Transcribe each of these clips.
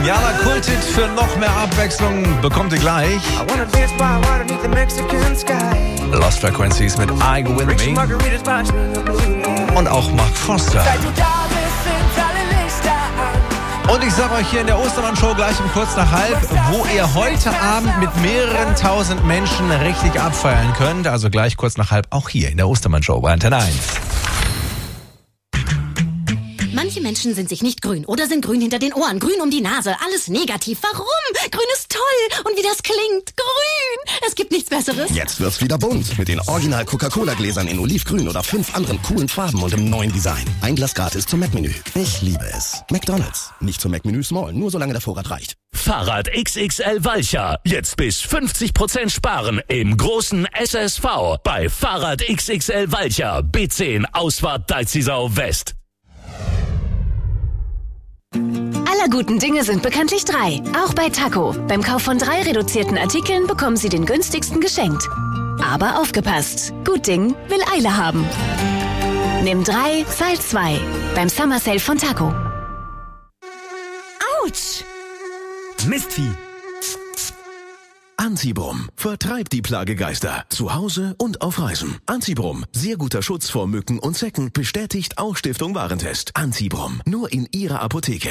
Genialer Kulthit für noch mehr Abwechslung bekommt ihr gleich. Lost Frequencies mit I Go With Me. Und auch Mark Foster. Und ich sage euch hier in der Ostermann-Show gleich um kurz nach halb, wo ihr heute Abend mit mehreren tausend Menschen richtig abfeiern könnt. Also gleich kurz nach halb auch hier in der Ostermann-Show bei Antenne 1. Manche Menschen sind sich nicht grün oder sind grün hinter den Ohren, grün um die Nase, alles negativ. Warum? Grün ist toll und wie das klingt. Grün! Es gibt nichts Besseres. Jetzt wird's wieder bunt mit den Original Coca-Cola-Gläsern in Olivgrün oder 5 anderen coolen Farben und im neuen Design. Ein Glas gratis zum Mac-Menü. Ich liebe es. McDonald's. Nicht zum Mac-Menü Small, nur solange der Vorrat reicht. Fahrrad XXL Walcher. Jetzt bis 50% sparen im großen SSV bei Fahrrad XXL Walcher. B10 Ausfahrt Deizisau West. Aller guten Dinge sind bekanntlich 3. Auch bei Taco. Beim Kauf von 3 reduzierten Artikeln bekommen Sie den günstigsten geschenkt. Aber aufgepasst. Gut Ding will Eile haben. Nimm 3, zahl 2. Beim Summer Sale von Taco. Autsch! Mistvieh. Antibrum vertreibt die Plagegeister zu Hause und auf Reisen. Antibrum, sehr guter Schutz vor Mücken und Zecken, bestätigt auch Stiftung Warentest. Antibrum, nur in Ihrer Apotheke.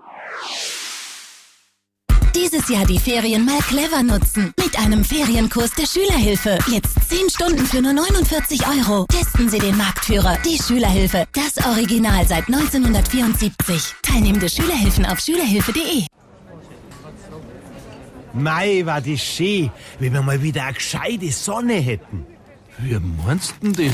Dieses Jahr die Ferien mal clever nutzen. Mit einem Ferienkurs der Schülerhilfe. Jetzt 10 Stunden für nur 49 €. Testen Sie den Marktführer, die Schülerhilfe. Das Original seit 1974. Teilnehmende Schülerhilfen auf schülerhilfe.de. Mei, war das schön, wenn wir mal wieder eine gescheite Sonne hätten. Wie meinst du denn das?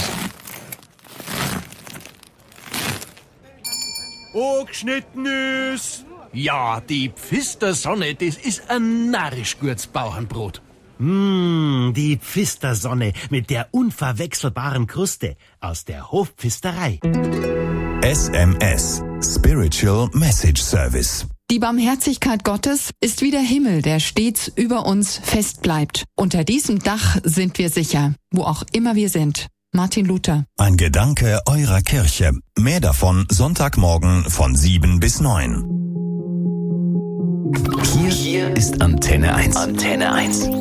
Angeschnitten ist. Ja, die Pfistersonne, das ist ein narrisch gutes Bauernbrot. Die Pfistersonne mit der unverwechselbaren Kruste aus der Hofpfisterei. SMS, Spiritual Message Service. Die Barmherzigkeit Gottes ist wie der Himmel, der stets über uns fest bleibt. Unter diesem Dach sind wir sicher, wo auch immer wir sind. Martin Luther. Ein Gedanke eurer Kirche. Mehr davon Sonntagmorgen von 7 bis 9. Hier ist Antenne 1. Antenne 1. I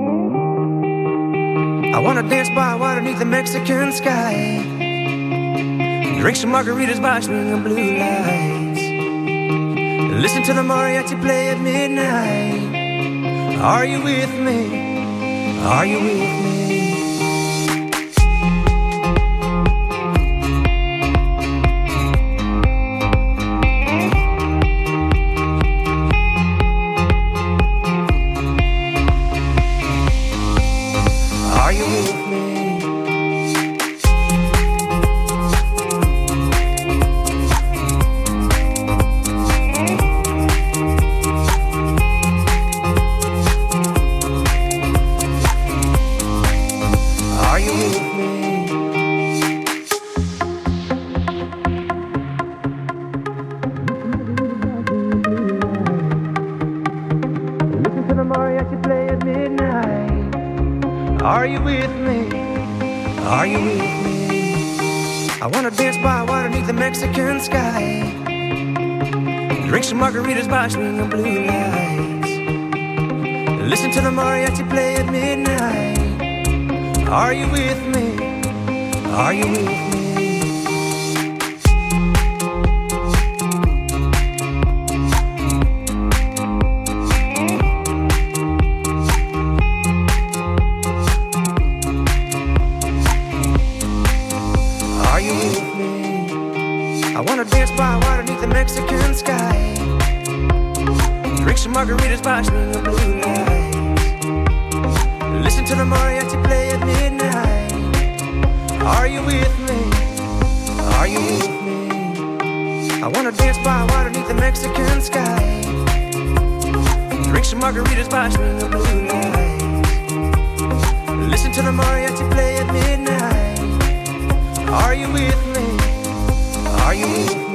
wanna dance by water beneath the Mexican sky. Drink some margaritas by swinging blue lights. Listen to the mariachi play at midnight. Are you with me? Are you with me? Are you with me? Are you with me? Are you with me? I wanna dance by water beneath the Mexican sky. Drink some margaritas by swinging blue lights. Listen to the mariachi play at midnight. Are you with me? Are you with me? I wanna dance by water beneath the Mexican sky. Drink some margaritas by swinging blue lights. Listen to the mariachi play at midnight. Are you with me? Are you with me? I wanna dance by water beneath the Mexican sky. Drink some margaritas by swinging blue lights. Listen to the mariachi play at midnight. Are you with me? Are you with me?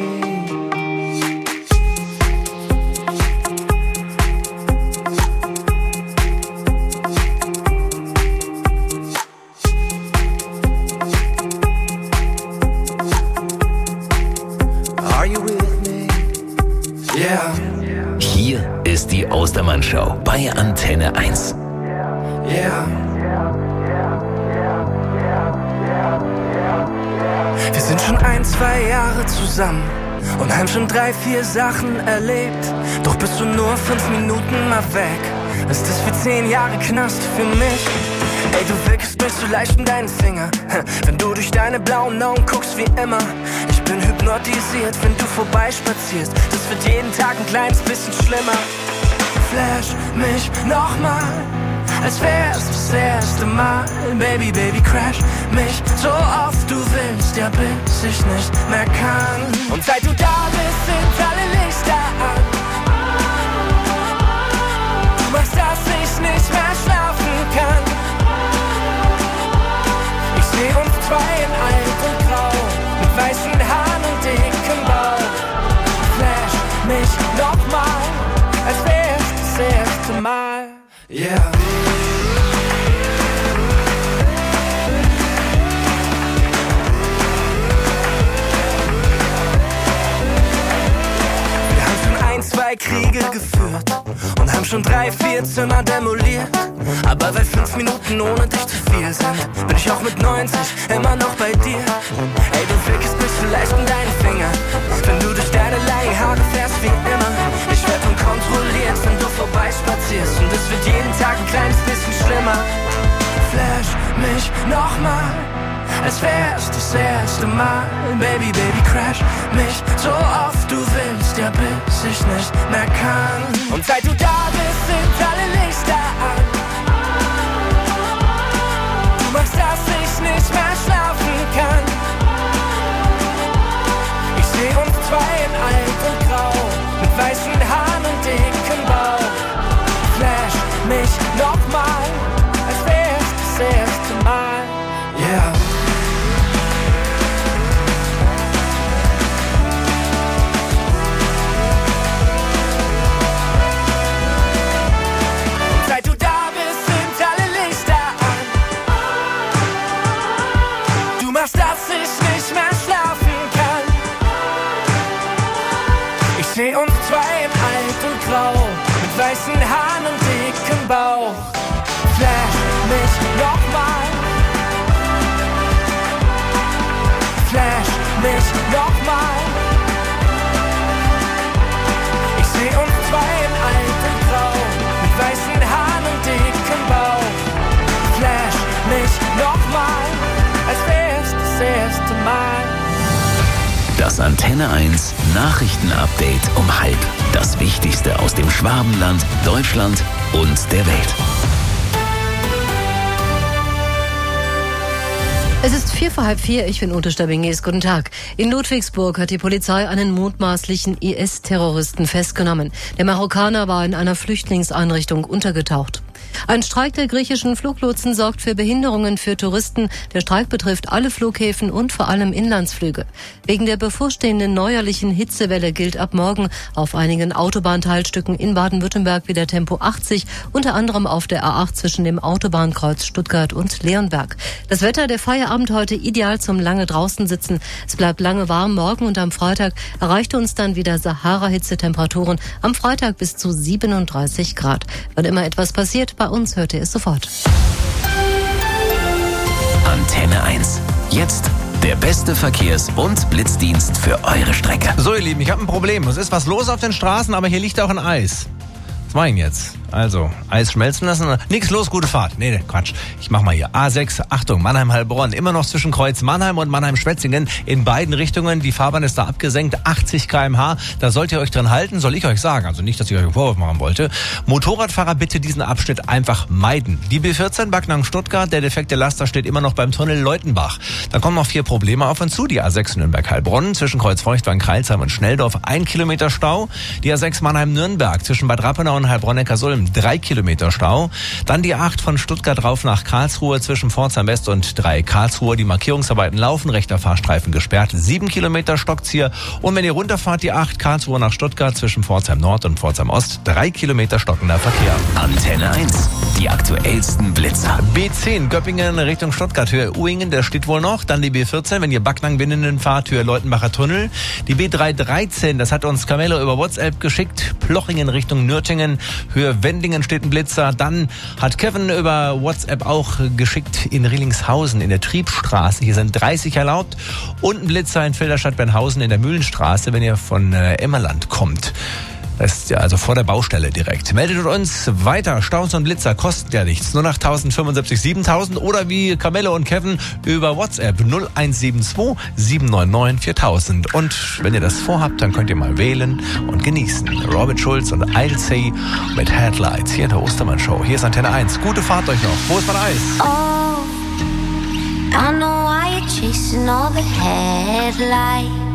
Hier Ostermann-Show bei Antenne 1. Yeah. Wir sind schon 1-2 Jahre zusammen und haben schon 3-4 Sachen erlebt. Doch bist du nur 5 Minuten mal weg, ist das für 10 Jahre Knast für mich. Ey, du wirkst mich so leicht um deinen Finger, wenn du durch deine blauen Augen guckst wie immer. Ich bin hypnotisiert, wenn du vorbeispazierst. Das wird jeden Tag ein kleines bisschen schlimmer. Flash mich nochmal, als wär's das erste Mal. Baby, Baby, crash mich so oft du willst, ja bis ich nicht mehr kann. Und seit du da bist, sind alle Lichter an. Du machst, dass ich nicht mehr schlafen kann. Ich seh uns zwei in alt und grau, mit weißen Haaren und dickem Bauch. Flash mich nochmal, als wär's das erste Mal. Yeah. Zwei Kriege geführt und haben schon 3-4 Zimmer demoliert. Aber weil 5 Minuten ohne dich zu viel sind, bin ich auch mit 90 immer noch bei dir. Ey, du wirkst mich so leicht um deinen Finger, wenn du durch deine langen Haare fährst wie immer. Ich werd unkontrolliert, wenn du vorbeispazierst, und es wird jeden Tag ein kleines bisschen schlimmer. Flash mich nochmal, als wär's das erste Mal. Baby, Baby, crash mich so oft du willst, ja bis ich nicht mehr kann. Und seit du da bist, sind alle Lichter an. Du machst, dass ich nicht mehr schlafen kann. Ich seh uns zwei in alt und grau, mit weißen Haaren und dickem Bauch. Flash mich nochmal, als wär's das erste Mal. Yeah. Dass ich nicht mehr schlafen kann. Ich seh uns zwei in alt und grau, mit weißen Haaren und dickem Bauch. Flash mich nochmal. Flash mich nochmal. Ich seh uns zwei in alt und grau, mit weißen Haaren und dickem Bauch. Flash mich nochmal, als wär's das erste Mal. Das Antenne 1 Nachrichtenupdate um 12:30. Das Wichtigste aus dem Schwabenland, Deutschland und der Welt. Es ist 4:45, ich bin Ute Stabingis. Guten Tag. In Ludwigsburg hat die Polizei einen mutmaßlichen IS-Terroristen festgenommen. Der Marokkaner war in einer Flüchtlingseinrichtung untergetaucht. Ein Streik der griechischen Fluglotsen sorgt für Behinderungen für Touristen. Der Streik betrifft alle Flughäfen und vor allem Inlandsflüge. Wegen der bevorstehenden neuerlichen Hitzewelle gilt ab morgen auf einigen Autobahnteilstücken in Baden-Württemberg wieder Tempo 80, unter anderem auf der A8 zwischen dem Autobahnkreuz Stuttgart und Leonberg. Das Wetter, der Feierabend heute ideal zum lange draußen sitzen. Es bleibt lange warm. Morgen und am Freitag erreichte uns dann wieder Sahara-Hitze-Temperaturen. Am Freitag bis zu 37 Grad. Wann immer etwas passiert, bei uns hört ihr es sofort. Antenne 1. Jetzt der beste Verkehrs- und Blitzdienst für eure Strecke. So, ihr Lieben, ich habe ein Problem. Es ist was los auf den Straßen, aber hier liegt auch ein Eis. Was mache ich denn jetzt? Also, Eis schmelzen lassen. Nix los, gute Fahrt. Nee, Quatsch. Ich mach mal hier. A6, Achtung, Mannheim-Heilbronn. Immer noch zwischen Kreuz Mannheim und Mannheim-Schwetzingen. In beiden Richtungen. Die Fahrbahn ist da abgesenkt. 80 km/h. Da sollt ihr euch dran halten. Soll ich euch sagen. Also nicht, dass ich euch einen Vorwurf machen wollte. Motorradfahrer, bitte diesen Abschnitt einfach meiden. Die B14 Backnang-Stuttgart. Der defekte Laster steht immer noch beim Tunnel Leutenbach. Da kommen noch 4 Probleme auf uns zu. Die A6 Nürnberg-Heilbronn. Zwischen Kreuz Feuchtwangen, Kreilsheim und Schnelldorf. 1 Kilometer Stau. Die A6 Mannheim-Nürnberg. Zwischen Bad Rappenau und Heilbronn-Neckarsulm. Pforzheim 3 Kilometer Stau. Dann die 8 von Stuttgart rauf nach Karlsruhe zwischen Pforzheim West und 3 Karlsruhe. Die Markierungsarbeiten laufen, rechter Fahrstreifen gesperrt, 7 Kilometer stockt's hier. Und wenn ihr runterfahrt, die 8 Karlsruhe nach Stuttgart zwischen Pforzheim Nord und Pforzheim Ost, 3 Kilometer stockender Verkehr. Antenne 1, die aktuellsten Blitzer. B10 Göppingen Richtung Stuttgart, Höhe Uingen, der steht wohl noch. Dann die B14, wenn ihr Backnang-Binnen fahrt, Höhe Leutenbacher Tunnel. Die B313, das hat uns Camelo über WhatsApp geschickt. Plochingen Richtung Nürtingen, Höhe Wendingen steht ein Blitzer. Dann hat Kevin über WhatsApp auch geschickt in Rillingshausen in der Triebstraße. Hier sind 30 erlaubt. Und ein Blitzer in Filderstadt-Bernhausen in der Mühlenstraße, wenn ihr von Emmerland kommt. Das ist ja also vor der Baustelle direkt. Meldet uns weiter. Staus und Blitzer kosten ja nichts. Nur nach 1075 7000 oder wie Camelo und Kevin über WhatsApp 0172 799 4000. Und wenn ihr das vorhabt, dann könnt ihr mal wählen und genießen. Robert Schulz und I'll Say mit Headlights hier in der Ostermann-Show. Hier ist Antenne 1. Gute Fahrt euch noch. Wo ist mein Eis? Oh, I know why you're chasing all the headlights.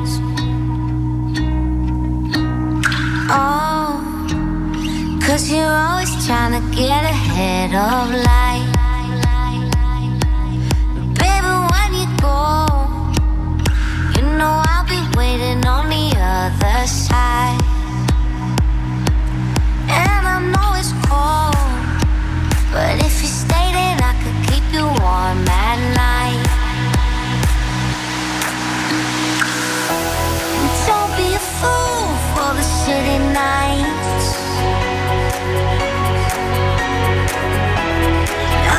Oh, 'cause you're always trying to get ahead of life. Baby, when you go, you know I'll be waiting on the other side. And I know it's cold, but if you stay then I could keep you warm at night. Don't be a fool for the city nights.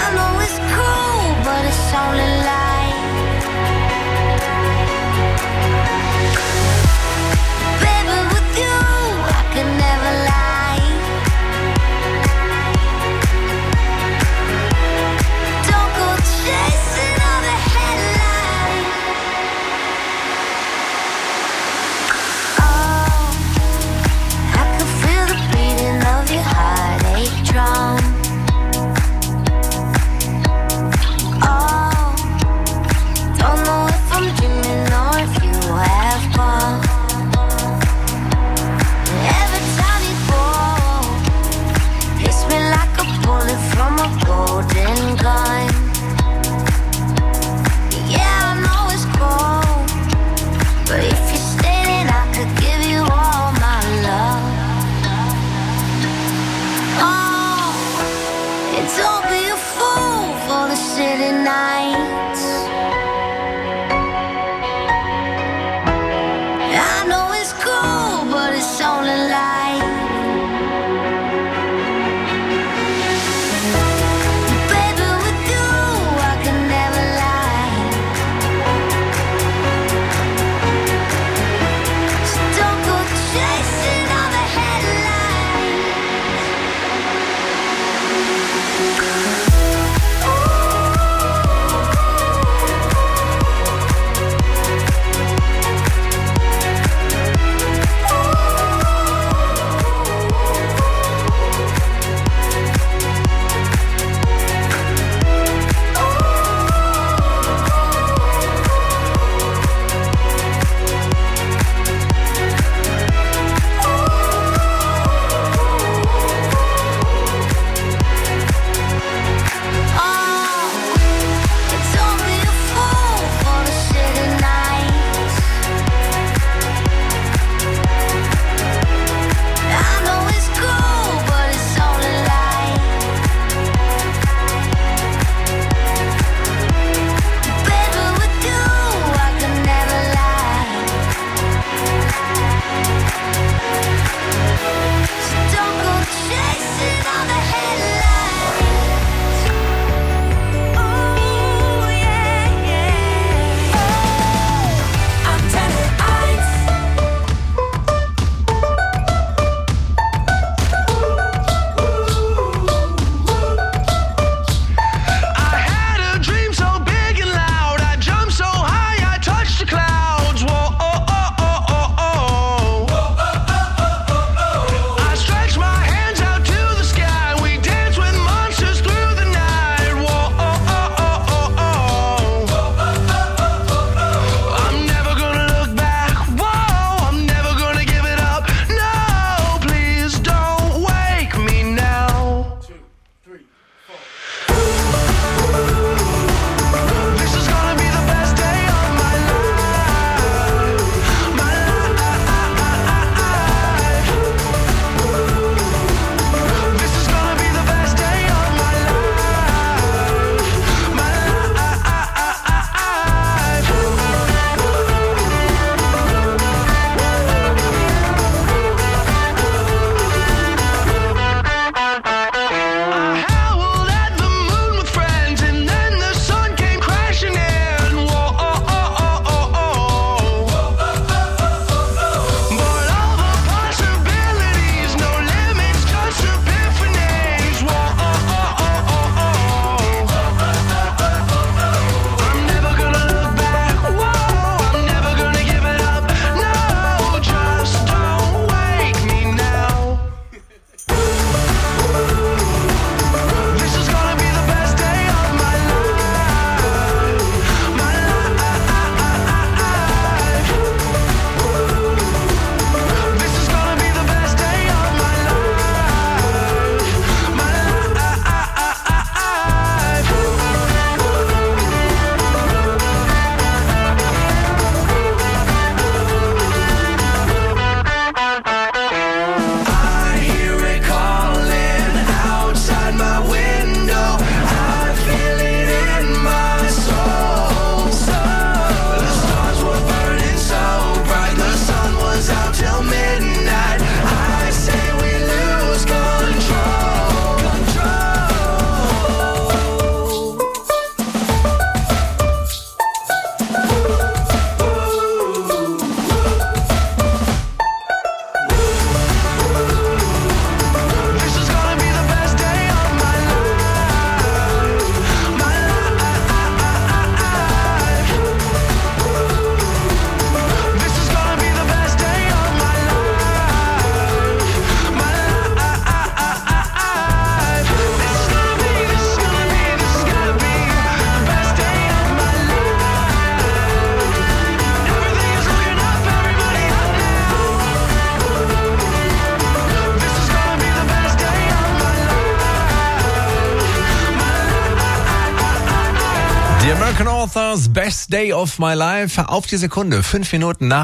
American Authors, Best Day of My Life. Auf die Sekunde, 5 Minuten nach